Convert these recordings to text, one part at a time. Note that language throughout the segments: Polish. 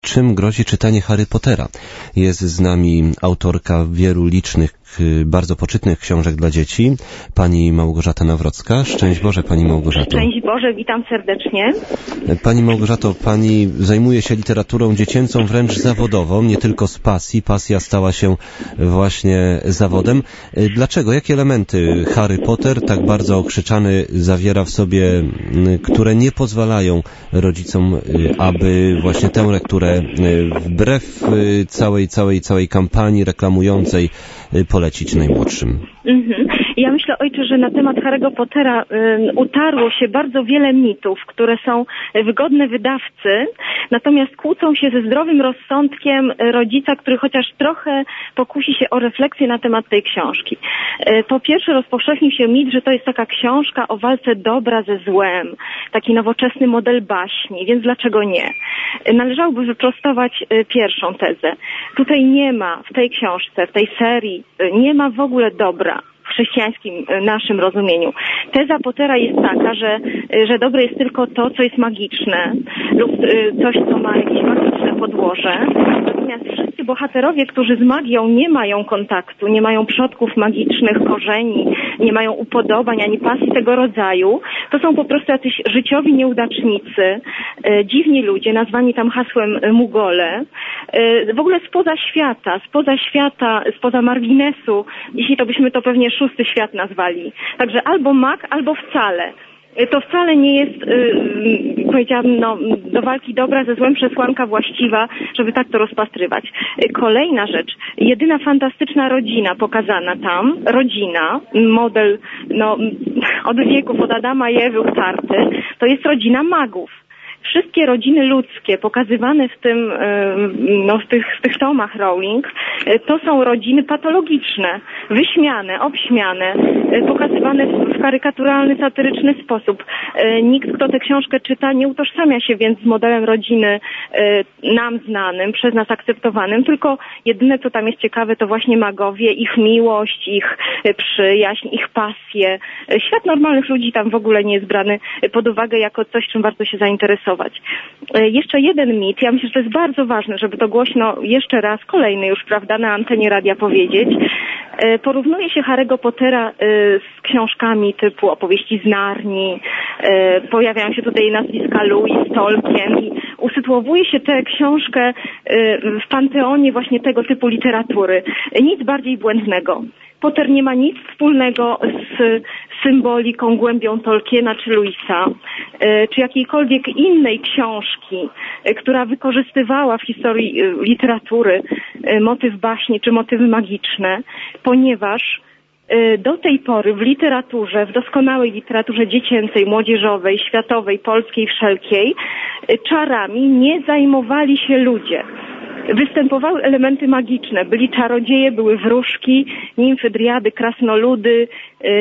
czym grozi czytanie Harry Pottera. Jest z nami autorka wielu licznych, bardzo poczytnych książek dla dzieci, pani Małgorzata Nawrocka. Szczęść Boże, pani Małgorzato. Szczęść Boże, witam serdecznie. Pani Małgorzato, pani zajmuje się literaturą dziecięcą wręcz zawodową, nie tylko z pasji. Pasja stała się właśnie zawodem. Dlaczego? Jakie elementy Harry Potter, tak bardzo okrzyczany, zawiera w sobie, które nie pozwalają rodzicom, aby właśnie tę lekturę wbrew całej kampanii reklamującej polecić najmłodszym? Ja myślę, ojcze, że na temat Harry'ego Pottera utarło się bardzo wiele mitów, które są wygodne wydawcy, natomiast kłócą się ze zdrowym rozsądkiem rodzica, który chociaż trochę pokusi się o refleksję na temat tej książki. Po pierwsze rozpowszechnił się mit, że to jest taka książka o walce dobra ze złem, taki nowoczesny model baśni, więc dlaczego nie? Należałoby wyprostować pierwszą tezę. Tutaj nie ma w tej książce, w tej serii, nie ma w ogóle dobra w chrześcijańskim naszym rozumieniu. Teza Pottera jest taka, że dobre jest tylko to, co jest magiczne lub coś, co ma jakieś magiczne podłoże. Natomiast wszyscy bohaterowie, którzy z magią nie mają kontaktu, nie mają przodków magicznych, korzeni, nie mają upodobań ani pasji tego rodzaju, to są po prostu jacyś życiowi nieudacznicy, dziwni ludzie, nazwani tam hasłem Mugole, w ogóle spoza marginesu, jeśli to byśmy to pewnie szósty świat nazwali. Także albo mag, albo wcale. To wcale nie jest, powiedziałabym, do walki dobra ze złem przesłanka właściwa, żeby tak to rozpatrywać. Kolejna rzecz, jedyna fantastyczna rodzina pokazana tam, rodzina, model, od wieków, od Adama i Ewy utarty, to jest rodzina magów. Wszystkie rodziny ludzkie pokazywane w tych tomach Rowling, to są rodziny patologiczne, wyśmiane, obśmiane, pokazywane w karykaturalny, satyryczny sposób. Nikt, kto tę książkę czyta, nie utożsamia się więc z modelem rodziny nam znanym, przez nas akceptowanym, tylko jedyne, co tam jest ciekawe, to właśnie magowie, ich miłość, ich przyjaźń, ich pasje. Świat normalnych ludzi tam w ogóle nie jest brany pod uwagę jako coś, czym warto się zainteresować. Jeszcze jeden mit, ja myślę, że to jest bardzo ważne, żeby to głośno jeszcze raz, kolejny już, prawda, na antenie radia powiedzieć. Porównuje się Harry'ego Pottera z książkami typu opowieści z Narni, pojawiają się tutaj nazwiska Lewis, Tolkien i usytuowuje się tę książkę w panteonie właśnie tego typu literatury. Nic bardziej błędnego. Potter nie ma nic wspólnego z symboliką, głębią Tolkiena czy Lewisa, czy jakiejkolwiek innej książki, która wykorzystywała w historii literatury motyw baśni czy motywy magiczne, ponieważ do tej pory w literaturze, w doskonałej literaturze dziecięcej, młodzieżowej, światowej, polskiej, wszelkiej, czarami nie zajmowali się ludzie. Występowały elementy magiczne. Byli czarodzieje, były wróżki, nimfy, driady, krasnoludy,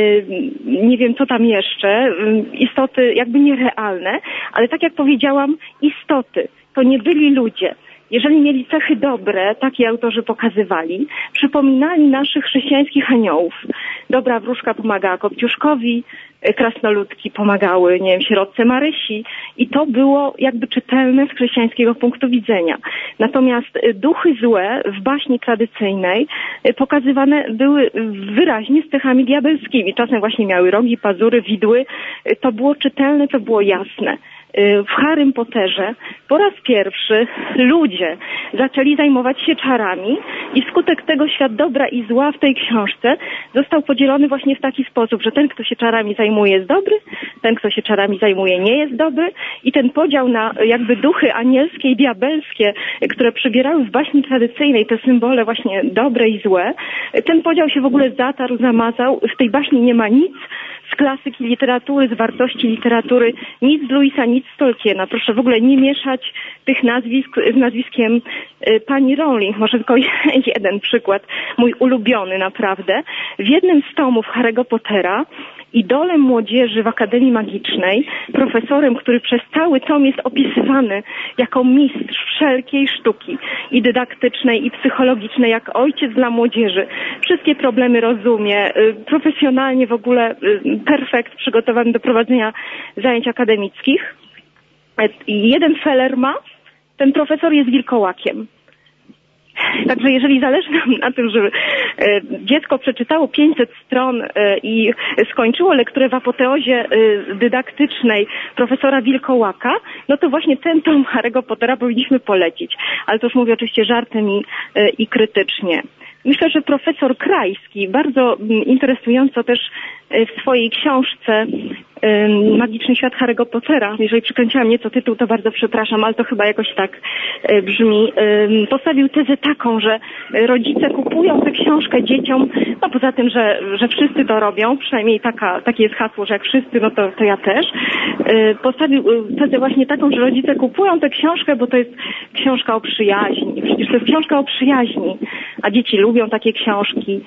nie wiem co tam jeszcze, istoty jakby nierealne, ale tak jak powiedziałam, istoty. To nie byli ludzie. Jeżeli mieli cechy dobre, takie autorzy pokazywali, przypominali naszych chrześcijańskich aniołów. Dobra wróżka pomagała Kopciuszkowi, krasnoludki pomagały, sierotce Marysi i to było jakby czytelne z chrześcijańskiego punktu widzenia. Natomiast duchy złe w baśni tradycyjnej pokazywane były wyraźnie z cechami diabelskimi. Czasem właśnie miały rogi, pazury, widły. To było czytelne, to było jasne. W Harrym Potterze po raz pierwszy ludzie zaczęli zajmować się czarami i wskutek tego świat dobra i zła w tej książce został podzielony właśnie w taki sposób, że ten, kto się czarami zajmuje, jest dobry, ten, kto się czarami zajmuje, nie jest dobry i ten podział na jakby duchy anielskie i diabelskie, które przybierały w baśni tradycyjnej te symbole właśnie dobre i złe, ten podział się w ogóle zatarł, zamazał. W tej baśni nie ma nic z klasyki literatury, z wartości literatury, nic z Lewisa, nic z Tolkiena. Proszę w ogóle nie mieszać tych nazwisk z nazwiskiem pani Rowling. Może tylko jeden przykład, mój ulubiony naprawdę. W jednym z tomów Harry'ego Pottera idolem młodzieży w Akademii Magicznej, profesorem, który przez cały tom jest opisywany jako mistrz wszelkiej sztuki i dydaktycznej, i psychologicznej, jak ojciec dla młodzieży. Wszystkie problemy rozumie, profesjonalnie w ogóle perfekt, przygotowany do prowadzenia zajęć akademickich. Jeden feller ma ten profesor jest wilkołakiem. Także jeżeli zależy nam na tym, żeby dziecko przeczytało 500 stron i skończyło lekturę w apoteozie dydaktycznej profesora Wilkołaka, no to właśnie ten tom Harry'ego Pottera powinniśmy polecić. Ale to już mówię oczywiście żartem i krytycznie. Myślę, że profesor Krajski bardzo interesująco też w swojej książce Magiczny świat Harry'ego Pottera, jeżeli przykręciłam nieco tytuł, to bardzo przepraszam, ale to chyba jakoś tak brzmi, postawił tezę taką, że rodzice kupują tę książkę dzieciom, no poza tym, że wszyscy to robią, przynajmniej takie jest hasło, że jak wszyscy, no to ja też, postawił tezę właśnie taką, że rodzice kupują tę książkę, bo to jest książka o przyjaźni, przecież to jest książka o przyjaźni, a dzieci lubią takie książki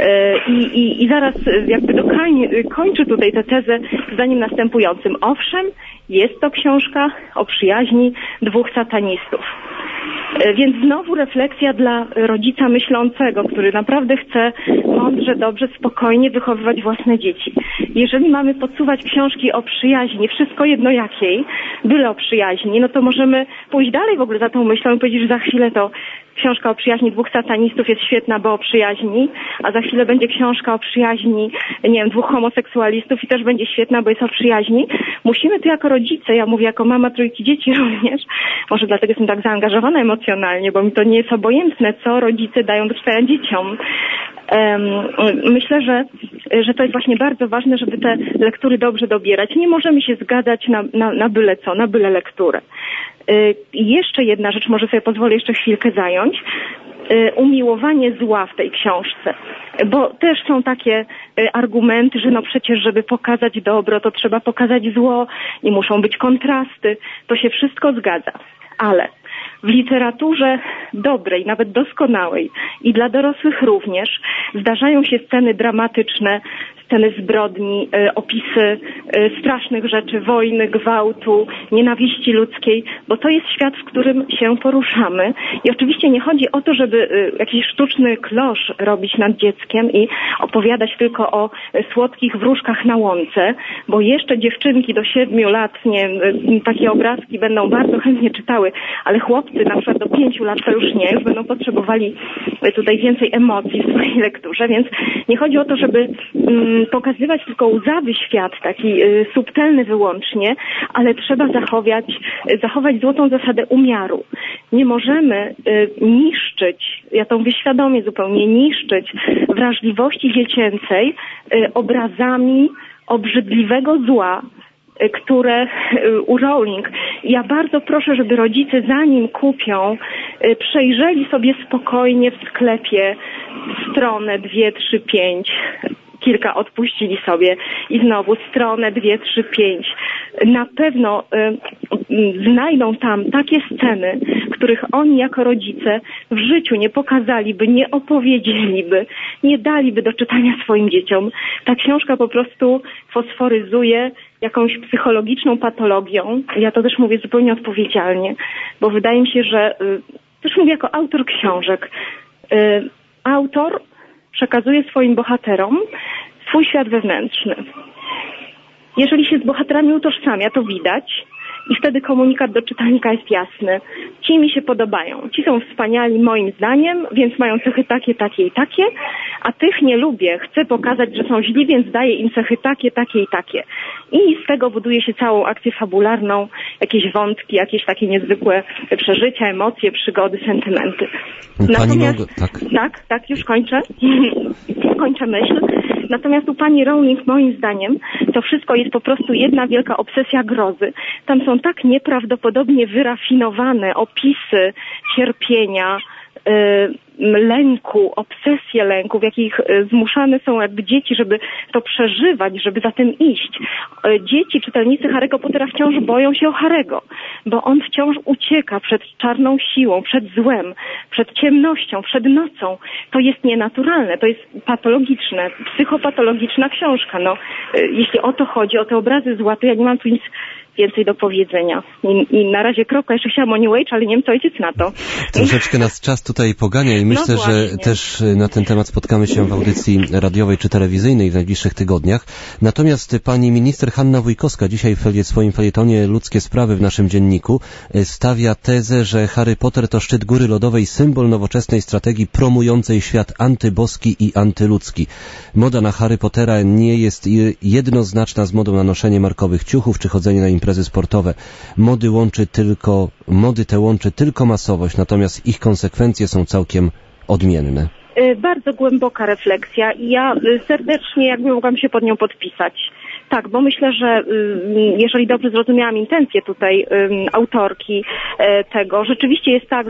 i zaraz jakby kończy tutaj tę tezę zdaniem następującym. Owszem, jest to książka o przyjaźni dwóch satanistów. Więc znowu refleksja dla rodzica myślącego, który naprawdę chce mądrze, dobrze, spokojnie wychowywać własne dzieci. Jeżeli mamy podsuwać książki o przyjaźni, wszystko jedno jakiej, byle o przyjaźni, no to możemy pójść dalej w ogóle za tą myślą i powiedzieć, że za chwilę to książka o przyjaźni dwóch satanistów jest świetna, bo o przyjaźni, a za chwilę będzie książka o przyjaźni, nie wiem, dwóch homoseksualistów i też będzie świetna, bo jest o przyjaźni. Musimy tu jako rodzice, ja mówię jako mama trójki dzieci również, może dlatego jestem tak zaangażowana emocjonalnie, bo mi to nie jest obojętne, co rodzice dają do czytania dzieciom. Myślę, że to jest właśnie bardzo ważne, żeby te lektury dobrze dobierać. Nie możemy się zgadzać na byle co, na byle lekturę. Jeszcze jedna rzecz, może sobie pozwolę jeszcze chwilkę zająć. Umiłowanie zła w tej książce. Bo też są takie argumenty, że no przecież, żeby pokazać dobro, to trzeba pokazać zło i muszą być kontrasty. To się wszystko zgadza. Ale w literaturze dobrej, nawet doskonałej i dla dorosłych również zdarzają się sceny dramatyczne, sceny zbrodni, opisy strasznych rzeczy, wojny, gwałtu, nienawiści ludzkiej, bo to jest świat, w którym się poruszamy. I oczywiście nie chodzi o to, żeby jakiś sztuczny klosz robić nad dzieckiem i opowiadać tylko o słodkich wróżkach na łące, bo jeszcze dziewczynki do 7 lat, nie wiem, takie obrazki będą bardzo chętnie czytały, ale chłopcy na przykład do 5 lat to już nie, już będą potrzebowali tutaj więcej emocji w swojej lekturze, więc nie chodzi o to, żeby pokazywać tylko łzawy świat, taki subtelny wyłącznie, ale trzeba zachować złotą zasadę umiaru. Nie możemy niszczyć, ja to mówię świadomie zupełnie, niszczyć wrażliwości dziecięcej obrazami obrzydliwego zła, które u Rowling. Ja bardzo proszę, żeby rodzice zanim kupią, przejrzeli sobie spokojnie w sklepie stronę 2, 3, 5. Kilka odpuścili sobie i znowu stronę 2, 3, 5. Na pewno znajdą tam takie sceny, których oni jako rodzice w życiu nie pokazaliby, nie opowiedzieliby, nie daliby do czytania swoim dzieciom. Ta książka po prostu fosforyzuje jakąś psychologiczną patologią. Ja to też mówię zupełnie odpowiedzialnie, bo wydaje mi się, że też mówię jako autor książek. Autor przekazuje swoim bohaterom swój świat wewnętrzny. Jeżeli się z bohaterami utożsamia, to widać i wtedy komunikat do czytelnika jest jasny. Ci mi się podobają, ci są wspaniali moim zdaniem, więc mają cechy takie, takie i takie, a tych nie lubię, chcę pokazać, że są źli, więc daję im cechy takie, takie i takie. I z tego buduje się całą akcję fabularną, jakieś wątki, jakieś takie niezwykłe przeżycia, emocje, przygody, sentymenty. Natomiast, tak, już kończę. Kończę myśl. Natomiast u pani Rowling, moim zdaniem, to wszystko jest po prostu jedna wielka obsesja grozy. Tam są tak nieprawdopodobnie wyrafinowane opisy cierpienia, lęku, obsesje lęku, w jakich zmuszane są jakby dzieci, żeby to przeżywać, żeby za tym iść. Dzieci, czytelnicy Harry'ego Pottera wciąż boją się o Harry'ego, bo on wciąż ucieka przed czarną siłą, przed złem, przed ciemnością, przed nocą. To jest nienaturalne, to jest patologiczne, psychopatologiczna książka. No, jeśli o to chodzi, o te obrazy zła, to ja nie mam tu nic więcej do powiedzenia. I na razie kropka, jeszcze chciałam o New Age, ale nie wiem, co ojciec na to. Troszeczkę nas czas tutaj pogania i Myślę, że też na ten temat spotkamy się w audycji radiowej czy telewizyjnej w najbliższych tygodniach. Natomiast pani minister Hanna Wójkowska dzisiaj w swoim felietonie Ludzkie Sprawy w naszym dzienniku stawia tezę, że Harry Potter to szczyt góry lodowej, symbol nowoczesnej strategii promującej świat antyboski i antyludzki. Moda na Harry Pottera nie jest jednoznaczna z modą na noszenie markowych ciuchów czy chodzenie na imprezy sportowe. Mody te łączy tylko masowość, natomiast ich konsekwencje są całkiem odmienne. Bardzo głęboka refleksja i ja serdecznie mogłam się pod nią podpisać. Tak, bo myślę, że jeżeli dobrze zrozumiałam intencje tutaj autorki tego, rzeczywiście jest tak,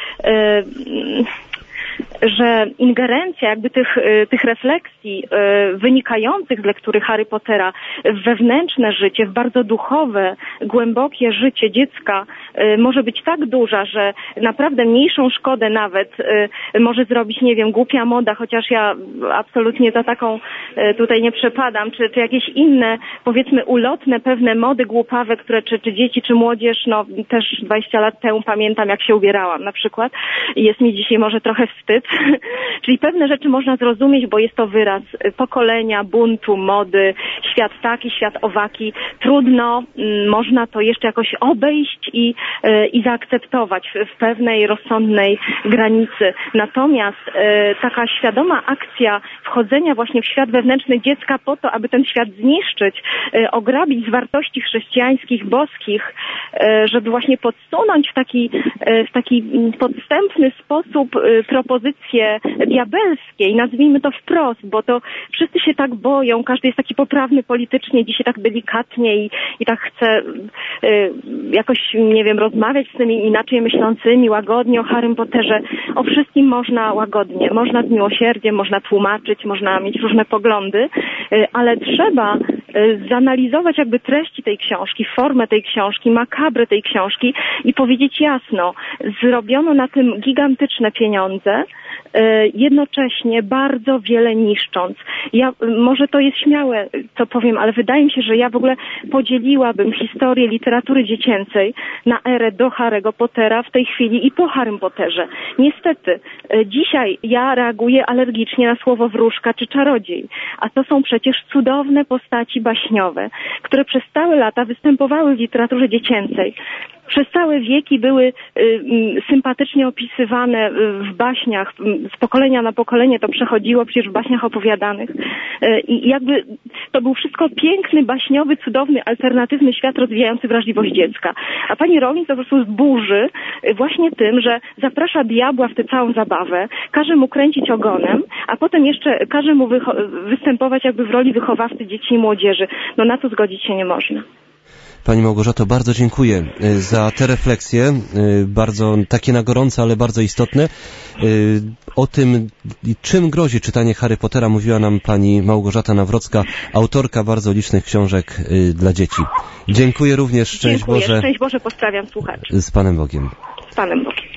że ingerencja tych refleksji wynikających z lektury Harry Pottera w wewnętrzne życie, w bardzo duchowe, głębokie życie dziecka może być tak duża, że naprawdę mniejszą szkodę nawet może zrobić, nie wiem, głupia moda, chociaż ja absolutnie za taką tutaj nie przepadam, czy jakieś inne, powiedzmy ulotne pewne mody głupawe, które czy dzieci, czy młodzież, no też 20 lat temu pamiętam, jak się ubierałam na przykład. Jest mi dzisiaj może trochę wstyd. Czyli pewne rzeczy można zrozumieć, bo jest to wyraz pokolenia, buntu, mody, świat taki, świat owaki. Trudno, można to jeszcze jakoś obejść i zaakceptować w pewnej rozsądnej granicy. Natomiast taka świadoma akcja wchodzenia właśnie w świat wewnętrzny dziecka po to, aby ten świat zniszczyć, ograbić z wartości chrześcijańskich, boskich, żeby właśnie podsunąć w taki podstępny sposób propozycje diabelskie, nazwijmy to wprost, bo to wszyscy się tak boją, każdy jest taki poprawny politycznie, dzisiaj tak delikatnie i tak chce jakoś, nie wiem, rozmawiać z tymi inaczej myślącymi, łagodnie o Harrym Potterze. O wszystkim można łagodnie, można z miłosierdziem, można tłumaczyć, można mieć różne poglądy, ale trzeba zanalizować jakby treści tej książki, formę tej książki, makabrę tej książki i powiedzieć jasno, zrobiono na tym gigantyczne pieniądze, jednocześnie bardzo wiele niszcząc. Może to jest śmiałe, co powiem, ale wydaje mi się, że ja w ogóle podzieliłabym historię literatury dziecięcej na erę do Harry'ego Pottera w tej chwili i po Harrym Potterze. Niestety, dzisiaj ja reaguję alergicznie na słowo wróżka czy czarodziej, a to są przecież cudowne postaci baśniowe, które przez całe lata występowały w literaturze dziecięcej. Przez całe wieki były sympatycznie opisywane w baśniach, z pokolenia na pokolenie to przechodziło przecież w baśniach opowiadanych. I jakby to był wszystko piękny, baśniowy, cudowny, alternatywny świat rozwijający wrażliwość dziecka. A pani Rowling to po prostu zburzy właśnie tym, że zaprasza diabła w tę całą zabawę, każe mu kręcić ogonem, a potem jeszcze każe mu występować jakby w roli wychowawcy dzieci i młodzieży. No na to zgodzić się nie można. Pani Małgorzato, bardzo dziękuję za te refleksje, bardzo takie na gorąco, ale bardzo istotne. O tym, czym grozi czytanie Harry Pottera, mówiła nam pani Małgorzata Nawrocka, autorka bardzo licznych książek dla dzieci. Dziękuję również, szczęść Boże. Szczęść Boże, pozdrawiam słuchaczy. Z Panem Bogiem. Z Panem Bogiem.